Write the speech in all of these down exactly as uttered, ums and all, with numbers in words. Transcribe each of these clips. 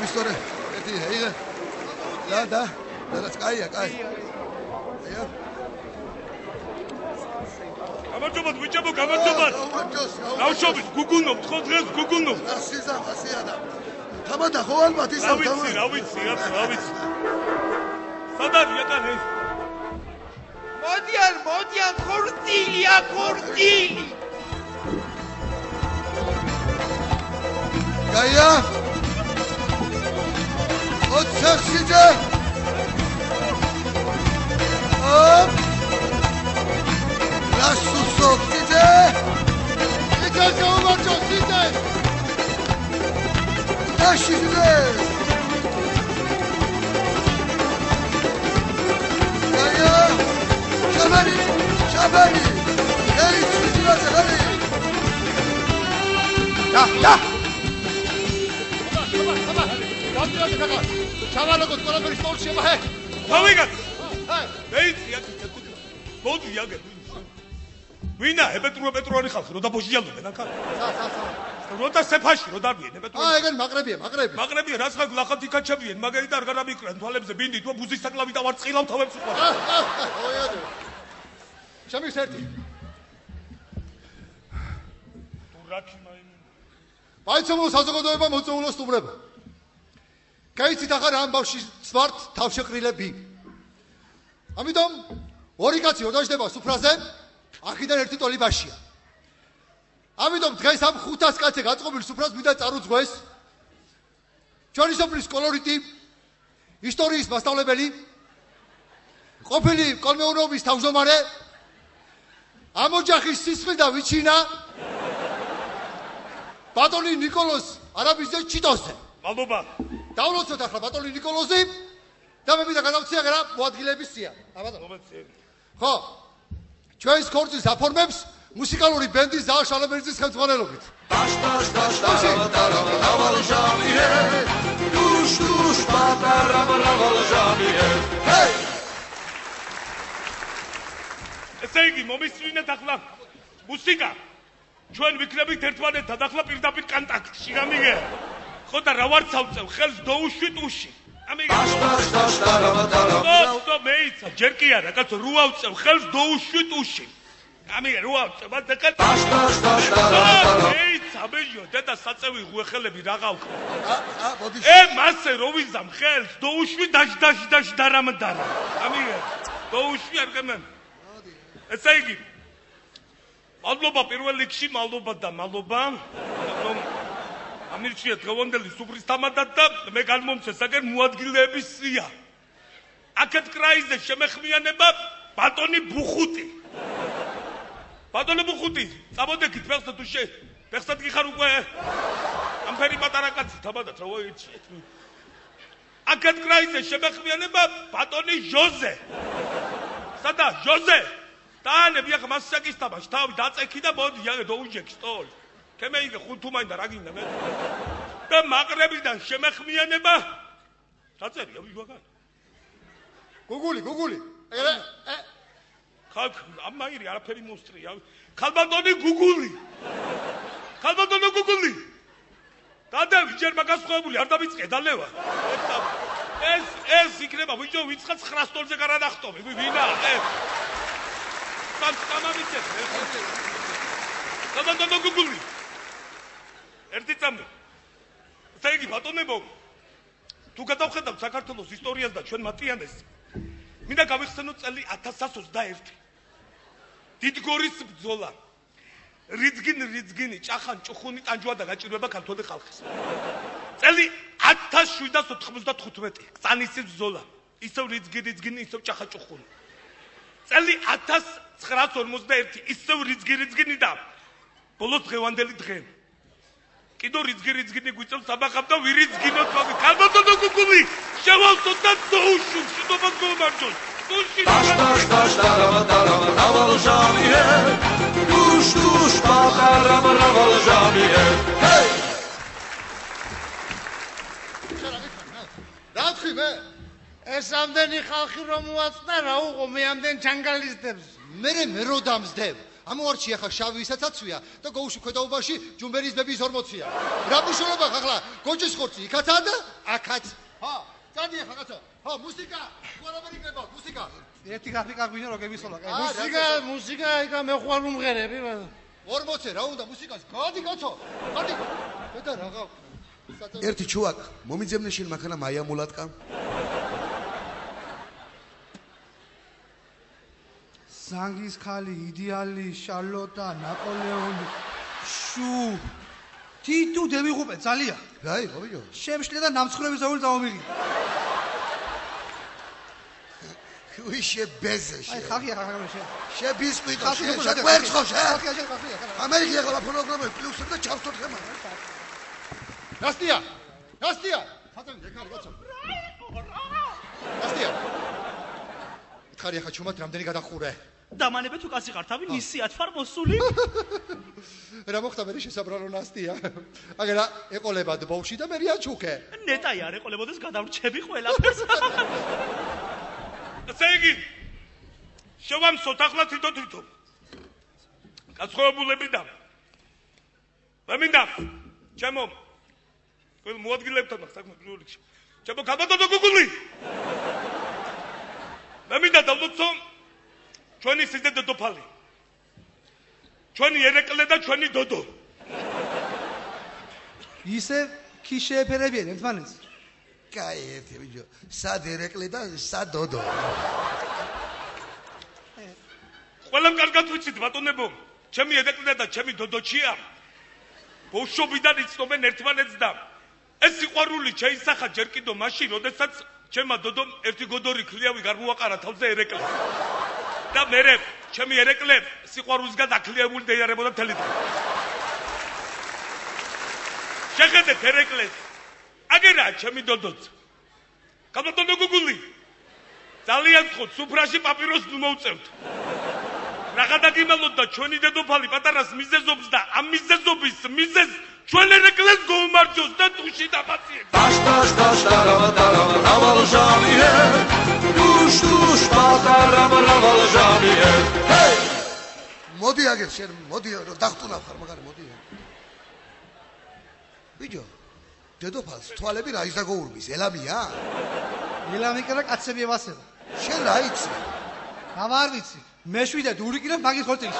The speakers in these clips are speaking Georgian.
მისტორე. ერთი იღე. და და და კაია, კაი. აია. გამარჯობა, ვიჭებო, გამარჯობა. გავშობით, გუგუნობთ, ხო დღეს გუგუნობთ. ასიზა, ასიადა. თამადა ხო ალბათ ისევ თამადა. რა ვიცი, რა ვიცი, რა ვიცი. სადარია კანე? მოდიან, მოდიან, ხორცილია, ხორცილი. გაია. ოცხიძე. ოპ. რასუსო ძიძე. იგა გამარჯო ძიძე. დაშიძე. გაია. შაბარი, შაბარი. ეი, ძიძე, ჰარი. და, და. ჩავალოგოთ ყველაფერი სტოლში აბა ჰე გავიგეთ მეიცი აქ ჩაკუთ მოდი აგე ვინა პეტრუ პეტროვანი ხალხი რო დაბოჟიალობენ აქ სა სა სა როდა სეფაში რო დაბიენ პეტრუ აა ეგენ მაყრებია მაყრები მაყრებია რაც ხალხ ლახათი კაჩებიან მაგარი და არ გარამიკრან თვალებზე ბინდით ვა ბუზის საკლავი და ვარ წყილავ თავებს უყურებ ოიადო შემის ერთი თუ რაკი მაიმუნ ბაიცომო საზოგადოება მოწეულოს სტუმრება გაიცით ახლა რა ამბავში ცვართ თავშეყრილები. ამიტომ ორი კაცი რო დაждდება სუფრაზე, აქედან ერთი ტოლი ბაშია. ამიტომ დღეს ამ ხუთას კაცზე გაწყობილ სუფრას მინდა წარუძღვეს ჩვენი სოფლის კოლორიტი, ისტორიის მასწავლებელი, ყოფილი კოლმეურნეობის თავმჯდომარე, ამ ოჯახის სისხლი და ვიჩინა ბატონი ნიკოლოზ არაბიძე ჩიტოსზე. მადლობა. დავლოცოთ ახლა ბატონი ნიკოლოზი და მე მინდა გადავცია რა მოადგილეების სია. აბატონო. ხო. ჩვენს ქორწის აფორმებს მუსიკალური ბენდის ზაალ შალაბერძის ხელმძღვანელობით. დაშ დაშ დაშ დავალ დავალ ჟამიე დუშ დუშ პატარა დავალ ჟამიე ჰეი ესე იგი მომისმინეთ ახლა მუსიკა ჩვენ ვიქნებით ერთმანეთთან ახლა პირდაპირ კონტაქტში გამიგე ხო და რა ვარ წავწევ ხელს დოუშვით უში ამიგე დაშ დაშ დაშ დავალ დავალ და მეიცა ჯერ კი არა კაცო რო ავწევ ხელს დოუშვით უში ამიგე რო ავწევ და კაც დაშ დაშ დაშ დავალ მეიცა ბეჟო დედა საწევი ღუეხელები რა გავხო ა მოდი ე მასე რო ვიზამ ხელს დოუშვი დაშ დაშ დაშ დარამდარა ამიგე დოუშვი არ გემენ ესე იგი მადლობა პირველ რიგში მადლობა და მადლობა რომ ამირჩია დღევანდელი სუფრის თამადად და მე განმომცე საკერ მოადგილეების სია აქეთ კრაიზე შემეხმიანება ბატონი ბუხუტი ბატონი ბუხუტი წამოდექით ფეხსა თუ შე ფეხსად გიხარ უკვე ამ ფერი პატარა კაცი თამადად რა ვაიჩიეთ აქეთ კრაიზე შემეხმიანება ბატონი ჟოზე სადა ჟოზე დაანები ახლა მას საკისტაბაში თავი დაწექი და მოდი იაგე დოუჯექი სტოლი კემეიგე ხუთუმაინდა რა გინდა მე და მაყრებიდან შემეხმიანება დაწერია ვიჟვაგან გუგული გუგული ე ხალხ ამაირი არაფერი მოსტრია ხალბატონი გუგული ხალბატონი გუგული დადევი ჯერ მაგას ხვებული არ დამიწყე დალევა ეს ეს იქნება ვიჯო ვიცხა ცხრა სტოლზე გარანახტომი ვინა ეს სამამიცეთ ხალბატონი გუგული ერთი წამი ესე იგი ბატონებო თუ გადავხედავთ საქართველოს ისტორიას და ჩვენ მატიანეს მინდა გავიხსენოთ წელი ათას ოცდაერთი დიდგორის ბრძოლა რიძგინ რიძგინი ჭახან ჭუხუნი ტანჯვა და გაჭირვება ქართული ხალხის წელი ათას შვიდას ოთხმოცდათხუთმეტი წანისის ბრძოლა ისევ რიძგინ რიძგინი ისევ ჭახა ჭუხუნი წელი ათას ცხრაას ორმოცდაერთი ისევ რიძგინ რიძგინი და ბოლოს დღევანდელი დღე კიდო რიძგი რიძგინი გვიწევს საბახავ და ვირიძგინოთ ვაგე ქალბატონო გუგული შევავსოთ და დოუშუ შიდობა გომარჯოს დუში დაშ დაშ დაშ დავალ დავალ ჟამიე დუშ დუშ პატარა დავალ ჟამიე ჰეი რა თქვი მე ეს ამდენი ხალხი რომ მოაწდა რა უყო მე ამდენ ჩანგალისტებს მე მე რო დამსდებ ამოვარჩია ხა შავი ვისაც აცვია და გოუში ქვედაობაში ჯუმბერის ბების ორმოცია. რა მნიშვნელობა ახლა გოჯის ხორცი იქაცაა და აქაც. ჰა, წადია ხა კაცო. ჰა, მუსიკა, ყველაფერი გება, მუსიკა. ერთი გაფიკა გვინდა რო გებისოლა. მუსიკა, მუსიკა, ეკა მე ხوار უმღერები. ორმოცე რა უნდა მუსიკას? გადი კაცო. გადი. და რაღა ერთი ჩუაკ მომიძებნე შენ მაქანა მაია მულატკა. ზანგის ხალი, იდეალი, შარლოტა, ნაპოლეონი, შუ. თითუ დემიღუპე ძალიან. რა იყო ბიჭო? შემშლე და ნამცხრების ზაული დავამიღი. უიშე ბეზე შე. აი ხალხი ხალხი შე. შე ბისკვიტო ხალხი შე. ხალხი კვერცხო შე. ხალხი ხალხი ხალხი. ამერიკი ახლა ფონოგრამები პლუსი და ჩავსოთ ხემა. ნასტია. ნასტია. ხატები დეკარი კაცო. ნასტია. ხარი ხა ჩუმად რამდენი გადახურე. დამანებე თუ კაცი ხარ თავი ნისიათ ვარ მოსული. რა მოხდა მე შესაბრალო ნასტია. აგერა ეყოლებად ბავში და მე რიაჩუკე. ნეტაი არ ეყოლებოდეს გადავრჩები ყველაფერს. ესე იგი შევამსოთ ახლა თვითონ თვითონ. გაცხოვებულები და მე მინდა ჩემო ყველა მოადგილებთან საქმე როლიქში. ჩემო გამოდო გუგული. მე მინდა დავlocო ჩვენი სიძე დედოფალი. ჩვენი ერეკლე და ჩვენი დოდო. ისე კი შეეფერებიან ერთმანეთს. კაი ერთი ბიჭო. სად ერეკლე და სად დოდო. ყველამ კარგად ვიცით ბატონებო. ჩემი ერეკლე და ჩემი დოდოჩია. ბავშვობიდან იცნობენ ერთმანეთს და ეს სიყვარული შეისახა ჯერ კიდევ მაშინ, როდესაც ჩემმა დოდომ ერთი გოდორი ქლიავი გარმოაყარა თავზე ერეკლე. და მერე ჩემი ერეკლე სიყვარულისგან აკლიებული დაიარებოდა მთელი დღე. შეხედეთ ერეკლეს. აგერა ჩემი დოდოც. გამოდო გუგული. ძალიან ხოთ სუფრაში პაპიროს მოვწერთ. რაღა დაგიმალოთ და ჩვენი დედოფალი პატარას მიზეზობს და ამ მიზეზობის მიზეზ ჩვენ ერეკლეს გაუმარჯოს და ტუში დაფაციებს. Taş taş taş darama darama raval jamiye. Tuş tuş darama raval jamiye. Hey! მოდი აგერ შენ მოდი რომ დახტუნა ხარ მაგარი მოდი. ბიჭო დედოფალს თვალები რა ის დაგოურბის ელამია? ელამი კი რა კაცები ევასება. შენ რა იცი? რა ვარ ვიცი. მე შვიდე დურიკინებ მაგის ხორცში.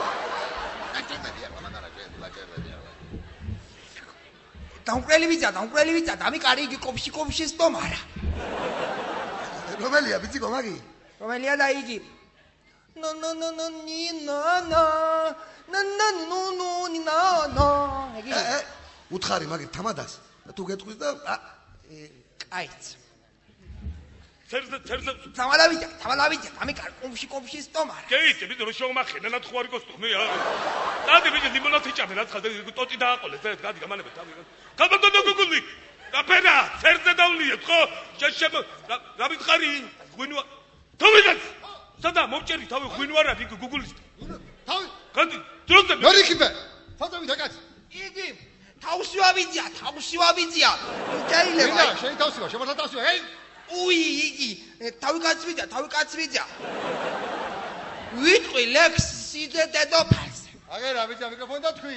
დამკვრელი ვიცა, დამკვრელი ვიცა, დამიკარი იგი კოფში კოფში სტომარა. რომელია ბიჭო მაგი? რომელია და იგი? ნო ნო ნო ნო ნი ნო ნო ნო ნო ნო ნო ნი ნო ნო. იგი უთხარი მაგი თამადას და თუ გეტყვის და კაიც. ცერზე ცერზე თამალავიცა, თამალავიცა, დამიკარი კოფში კოფში სტომარა. გეიცი ბიჭო რო შევმახენა ნათხვარი კოსტუმი არა. დადი ბიჭო ლიმონათი ჭამე რა ხალხი ტოტი დააყოლე ზედ გადი გამანებე თავი. გამოდო გუგული. დაფერა ცერზე დავლიეთ ხო? შეშემ რა მითხარი ღვინვა თავიდან სადა მომჭერი თავი ღვინვარა იქ გუგულის თავი გადი დროზე მერიქიბე ხატები დაკაც. იგი თავში ვავიძია, თავში ვავიძია. შეიძლება. ვინა შენ თავში ვარ შემოთა თავში ვარ. ჰეი უი იგი თავი კაცვიძა, თავი კაცვიძა. ვიტყვი ლექს სიძე დედოფალს. აგერა ბიჭო მიკროფონი დათქვი.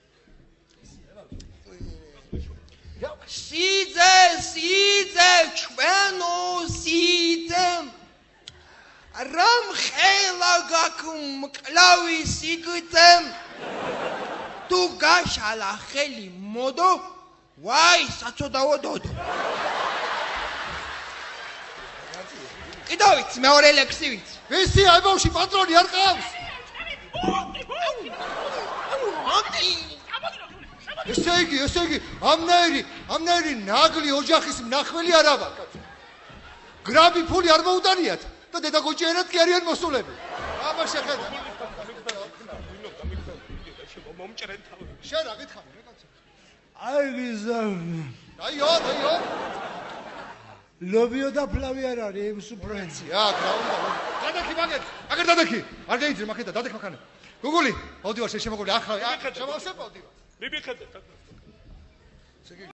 სიძე, სიძე, ჩვენო სიძე. რამ ხელა გაკმკლავი სიგრძე. თუ გაშალა ხელი მოდო, ვაი საწოდაო დოდო. კიდევ ვიცი მეორე ლექსი ვიცი. ვისი აი ბავში პატრონი არ ყავს? ესე იგი, ესე იგი, ამნაირი, ამნაირი ნაგლი ოჯახის მნახველი არა ვარ, კაცო. გრაბი ფული არ მოუტანიათ და დედაგოჭიერად კი არიან მოსულები. აბა შეხედა. მომჭერენ თავი. შენ რა გითხარი რა კაცო? აი გიზა. დაიო, დაიო. ლობიო და ფლავი არ არის იმ სუფრენცი. აქ რა უნდა? დადექი მაგერ. აგერ დადექი. არ დაიძრე მაგედა, დადექ მაქანა. გუგული, მოვდივარ შენ შემოგული ახლა. შემოვსე მოვდივარ. მიბიხედეთ.